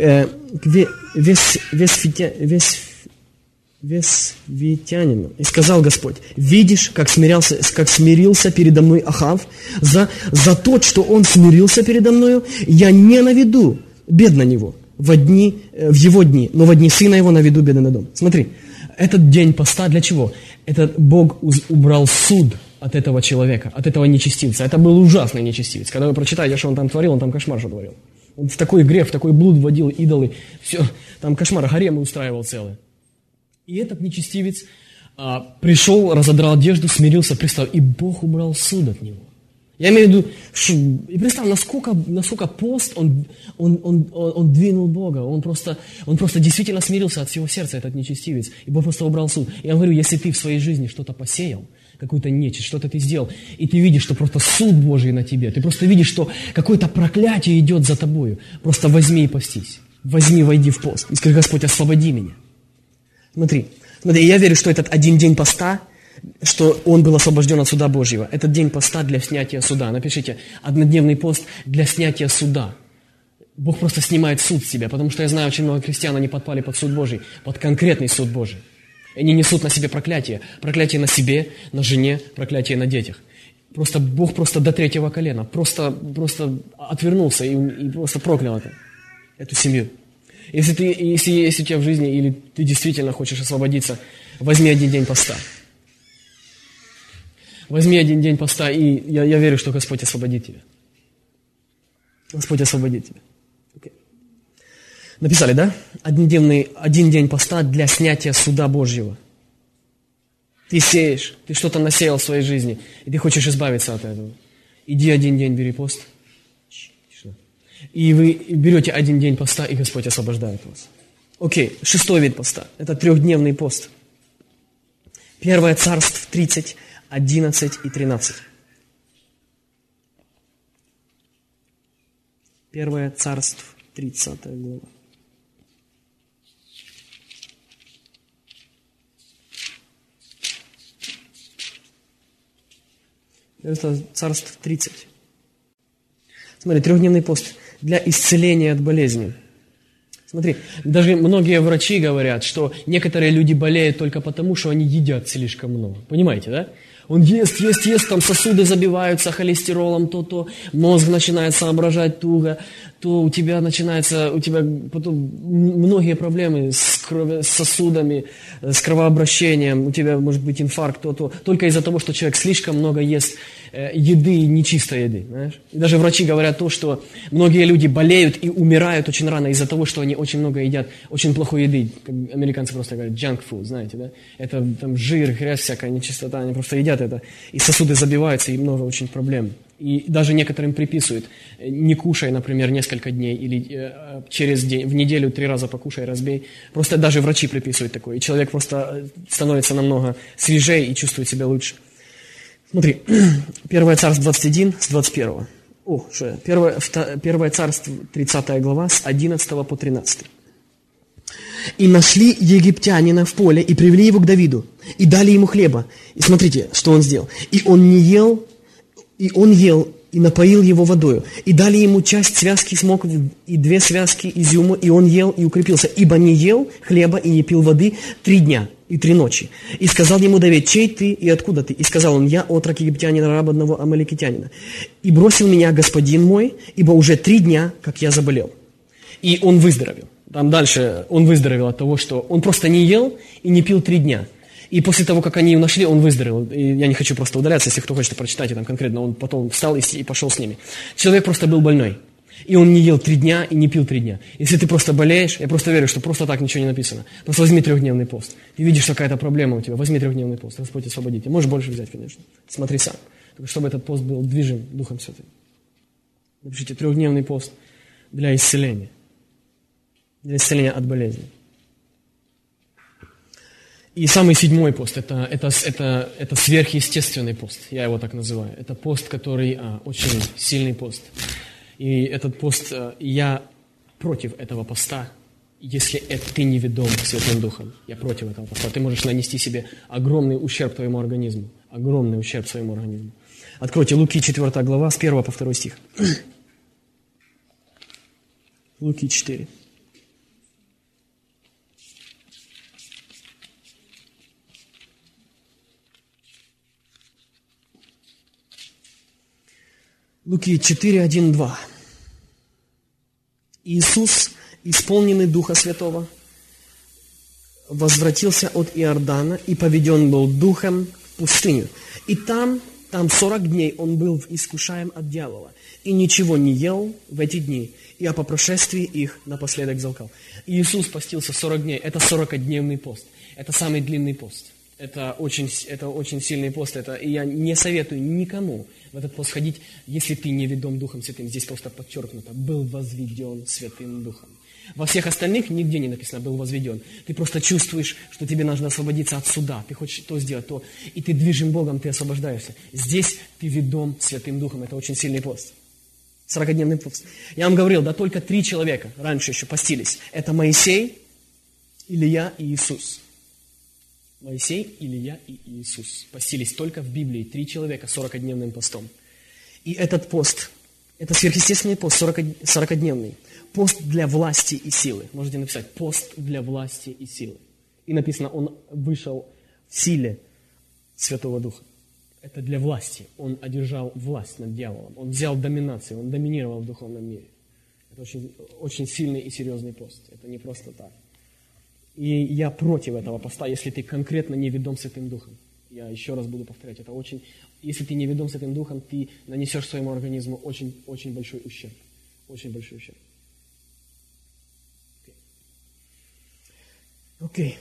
весвитянину. И сказал Господь: видишь, как смирился передо мной Ахав, за то, что он смирился передо мною, я не наведу бед на него в его дни, но во дни сына его наведу беды на дом. Смотри, этот день поста для чего? Это Бог убрал суд от этого человека, от этого нечестивца. Это был ужасный нечестивец. Когда вы прочитаете, что он там творил, он там кошмар что творил. Он в такой грех, в такой блуд вводил идолы, все, там кошмар, гаремы устраивал целые. И этот нечестивец пришел, разодрал одежду, смирился, пристал, и Бог убрал суд от него. Я имею в виду, и представь, насколько пост он двинул Бога, он просто действительно смирился от всего сердца, этот нечестивец, и Бог просто убрал суд. Я говорю, если ты в своей жизни что-то посеял, какую-то нечисть, что-то ты сделал, и ты видишь, что просто суд Божий на тебе, ты просто видишь, что какое-то проклятие идет за тобою, просто возьми и постись, войди в пост, и скажи: Господь, освободи меня. Смотри, я верю, что этот один день поста, что он был освобожден от суда Божьего. Этот день поста для снятия суда. Напишите: однодневный пост для снятия суда. Бог просто снимает суд с себя, потому что я знаю, очень много христиан, они подпали под суд Божий, под конкретный суд Божий. Они несут на себе проклятие. Проклятие на себе, на жене, проклятие на детях. Просто Бог просто до 3-го колена, просто отвернулся и просто проклял эту семью. Если у тебя в жизни, или ты действительно хочешь освободиться, возьми один день поста. Возьми один день поста, и я верю, что Господь освободит тебя. Господь освободит тебя. Okay. Написали, да? Один день поста для снятия суда Божьего. Ты сеешь, ты что-то насеял в своей жизни, и ты хочешь избавиться от этого. Иди один день, бери пост. И вы берете один день поста, и Господь освобождает вас. Окей, 6-й вид поста. Это 3-дневный пост. 1 Царств 30, 11 и 13. 1 Царств, 30 глава. Это Царств 30. Смотри, 3-дневный пост для исцеления от болезни. Смотри, даже многие врачи говорят, что некоторые люди болеют только потому, что они едят слишком много. Понимаете, да? Он ест, там сосуды забиваются холестеролом, то мозг начинает соображать туго, то у тебя потом многие проблемы с сосудами, с кровообращением, у тебя может быть инфаркт, только из-за того, что человек слишком много ест еды, нечистой еды. Знаешь? И даже врачи говорят то, что многие люди болеют и умирают очень рано из-за того, что они очень много едят очень плохой еды. Как американцы просто говорят junk food, знаете, да? Это там жир, грязь, всякая нечистота, они просто едят это, и сосуды забиваются, и много очень проблем. И даже некоторым приписывают: не кушай, например, несколько дней, или через день, в неделю 3 раза покушай, разбей. Просто даже врачи приписывают такое, и человек просто становится намного свежее и чувствует себя лучше. Смотри, 1 Царств 21 с 21. 1 Царств 30 глава с 11 по 13. И нашли египтянина в поле, и привели его к Давиду, и дали ему хлеба. И смотрите, что он сделал. И он ел, и напоил его водою. И дали ему часть связки смоквы и 2 связки изюма, и он ел и укрепился. Ибо не ел хлеба и не пил воды 3 дня и 3 ночи. И сказал ему Давид: чей ты и откуда ты? И сказал он: я отрок египтянина, раб одного амаликитянина. И бросил меня господин мой, ибо уже 3 дня, как я заболел. И он выздоровел. Там дальше он выздоровел от того, что он просто не ел и не пил 3 дня. И после того, как они его нашли, он выздоровел. И я не хочу просто удаляться, если кто хочет, прочитайте там конкретно. Он потом встал и пошел с ними. Человек просто был больной. И он не ел 3 дня и не пил 3 дня. Если ты просто болеешь, я просто верю, что просто так ничего не написано. Просто возьми 3-дневный пост. Ты видишь, что какая-то проблема у тебя. Возьми 3-дневный пост. Господь освободит тебя. Можешь больше взять, конечно. Смотри сам. Только чтобы этот пост был движим Духом Святым. Напишите: 3-дневный пост для исцеления. Для исцеления от болезни. И самый 7-й пост это сверхъестественный пост, я его так называю. Это пост, который очень сильный пост. И этот пост, я против этого поста, если ты не ведом Святым Духом. Я против этого поста. Ты можешь нанести себе огромный ущерб твоему организму. Огромный ущерб своему организму. Откройте Луки 4 глава, с 1 по 2 стих. Луки 4. Луки 4, 1, 2. Иисус, исполненный Духа Святого, возвратился от Иордана и поведен был Духом в пустыню. И там 40 дней он был искушаем от дьявола. И ничего не ел в эти дни. И по прошествии их напоследок взалкал. Иисус постился 40 дней. Это 40-дневный пост. Это самый длинный пост. Это очень сильный пост. И я не советую никому в этот пост ходить, если ты не ведом Духом Святым. Здесь просто подчеркнуто: был возведен Святым Духом. Во всех остальных нигде не написано «был возведен». Ты просто чувствуешь, что тебе нужно освободиться от суда. Ты хочешь то сделать, то. И ты движим Богом, ты освобождаешься. Здесь ты ведом Святым Духом. Это очень сильный пост. 40-дневный пост. Я вам говорил, да только 3 человека раньше еще постились. Это Моисей, Илия и Иисус. Моисей, Илия и Иисус постились только в Библии. 3 человека 40-дневным постом. И этот пост, это сверхъестественный пост, 40-дневный. Пост для власти и силы. Можете написать: пост для власти и силы. И написано: он вышел в силе Святого Духа. Это для власти. Он одержал власть над дьяволом. Он взял доминацию, он доминировал в духовном мире. Это очень, очень сильный и серьезный пост. Это не просто так. И я против этого поста, если ты конкретно не ведом Святым Духом. Я еще раз буду повторять, это очень... Если ты не ведом Святым Духом, ты нанесешь своему организму очень, очень большой ущерб. Очень большой ущерб. Окей.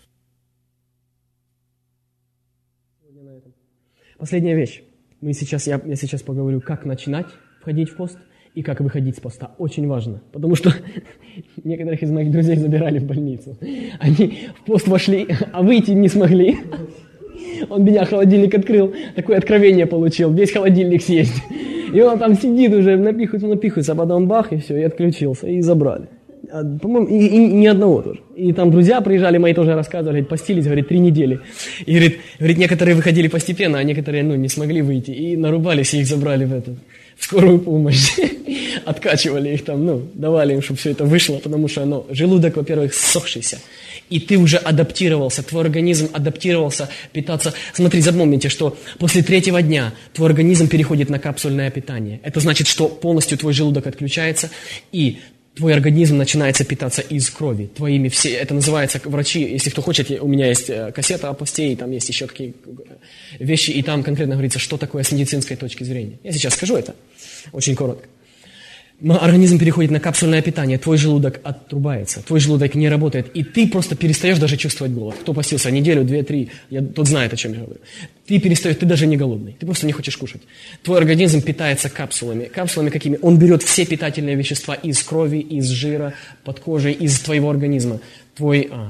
Сегодня на этом. Последняя вещь. Я сейчас поговорю, как начинать входить в пост и как выходить с поста. Очень важно, потому что некоторых из моих друзей забирали в больницу. Они в пост вошли, а выйти не смогли. Он меня холодильник открыл, такое откровение получил, весь холодильник съесть. И он там сидит уже, напихивается, а потом бах, и все, и отключился, и забрали. По-моему, и ни одного тоже. И там друзья приезжали, мои тоже рассказывали, постились, говорит, 3 недели. И говорит, некоторые выходили постепенно, а некоторые, не смогли выйти. И нарубались, и их забрали в скорую помощь. Откачивали их там, давали им, чтобы все это вышло, потому что, желудок, во-первых, ссохшийся. И ты уже адаптировался, твой организм адаптировался питаться. Смотри, запомните, что после 3-го дня твой организм переходит на капсульное питание. Это значит, что полностью твой желудок отключается, и твой организм начинается питаться из крови. Это называется, врачи, если кто хочет, у меня есть кассета о посте, и там есть еще какие вещи, и там конкретно говорится, что такое с медицинской точки зрения. Я сейчас скажу это очень коротко. Но организм переходит на капсульное питание, твой желудок отрубается, твой желудок не работает, и ты просто перестаешь даже чувствовать голод. Кто постился неделю, 2, 3, тот знает, о чем я говорю. Ты даже не голодный, ты просто не хочешь кушать. Твой организм питается капсулами. Капсулами какими? Он берет все питательные вещества из крови, из жира, под кожей, из твоего организма.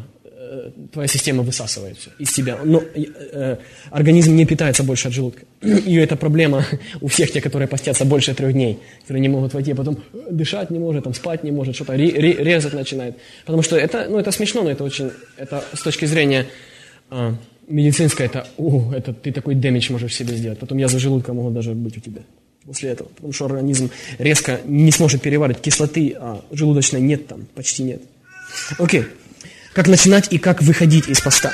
твоя система высасывает все из тебя. Но организм не питается больше от желудка. И это проблема у всех тех, которые постятся больше 3 дней, которые не могут войти, а потом дышать не может, там, спать не может, что-то резать начинает. Потому что это смешно, но это с точки зрения медицинской, это ты такой дэмидж можешь себе сделать. Потом язвы желудка могут даже быть у тебя после этого. Потому что организм резко не сможет переваривать кислоты, а желудочной нет там, почти нет. Окей. Как начинать и как выходить из поста?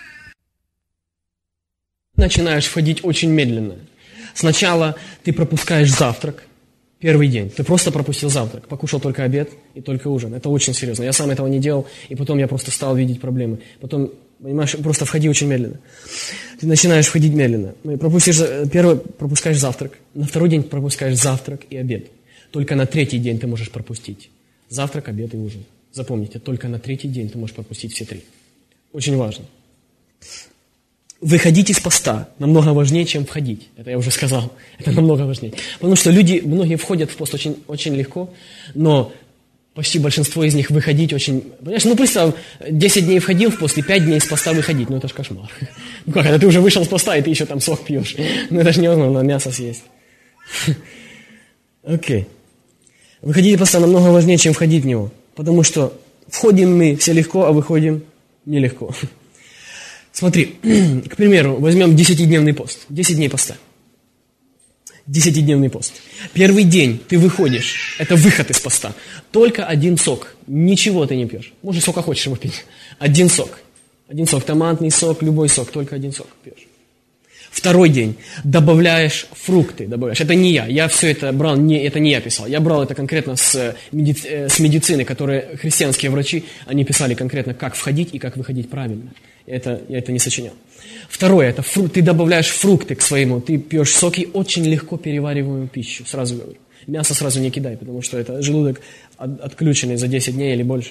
Начинаешь входить очень медленно. Сначала ты пропускаешь завтрак. Первый день. Ты просто пропустил завтрак. Покушал только обед и только ужин. Это очень серьезно. Я сам этого не делал, и потом я просто стал видеть проблемы. Потом, понимаешь, просто входи очень медленно. Ты начинаешь входить медленно. Первый пропускаешь завтрак. На второй день пропускаешь завтрак и обед. Только на 3-й день ты можешь пропустить завтрак, обед и ужин. Запомните, только на 3-й день ты можешь пропустить все 3. Очень важно. Выходить из поста намного важнее, чем входить. Это я уже сказал. Это намного важнее. Потому что многие входят в пост очень, очень легко, но почти большинство из них выходить очень... Понимаешь, представь, 10 дней входил в пост и 5 дней из поста выходить. Это ж кошмар. Как это? Ты уже вышел из поста, и ты еще там сок пьешь. Это ж невозможно, мясо съесть. Окей. Выходить из поста намного важнее, чем входить в него. Потому что входим мы все легко, а выходим нелегко. Смотри, к примеру, возьмем 10-дневный пост. 10 дней поста. 10-дневный пост. Первый день ты выходишь, это выход из поста. Только 1 сок. Ничего ты не пьешь. Может, сколько хочешь его пить. 1 сок. 1 сок. Томатный сок, любой сок. Только 1 сок пьешь. Второй день. Добавляешь фрукты. Это не я. Я все это брал, это не я писал. Я брал это конкретно с медицины, которые христианские врачи, они писали конкретно, как входить и как выходить правильно. Я это не сочинял. Второе, это ты добавляешь фрукты к своему, ты пьешь соки, очень легко перевариваемую пищу, сразу говорю. Мясо сразу не кидай, потому что это желудок отключенный за 10 дней или больше.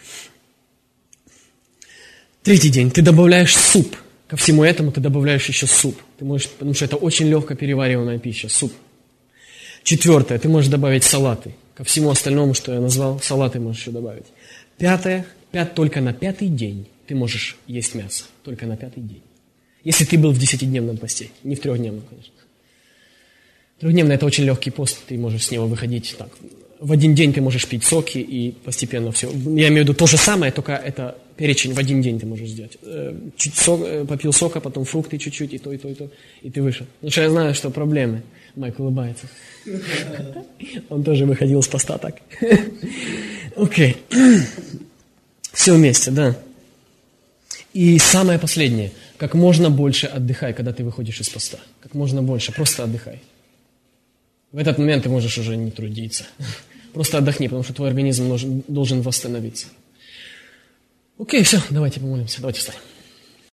3-й день, ты добавляешь суп. Ко всему этому ты добавляешь еще суп. Ты можешь, потому что это очень легко перевариваемая пища, суп. 4-е, ты можешь добавить салаты. Ко всему остальному, что я назвал, салаты можешь еще добавить. 5-е, только на 5-й день ты можешь есть мясо. Только на 5-й день. Если ты был в 10-дневном посте. Не в 3-дневном, конечно. 3-дневный это очень легкий пост, ты можешь с него выходить так. В 1 день ты можешь пить соки и постепенно все. Я имею в виду то же самое, только это перечень в 1 день ты можешь сделать. Попил сока, потом фрукты чуть-чуть, и то, и то, и то, и ты вышел. Потому что я знаю, что проблемы. Майк улыбается. Он тоже выходил с поста так. Окей. Все вместе, да. И самое последнее. Как можно больше отдыхай, когда ты выходишь из поста. Как можно больше. Просто отдыхай. В этот момент ты можешь уже не трудиться. Просто отдохни, потому что твой организм должен восстановиться. Окей, все, давайте помолимся. Давайте встанем.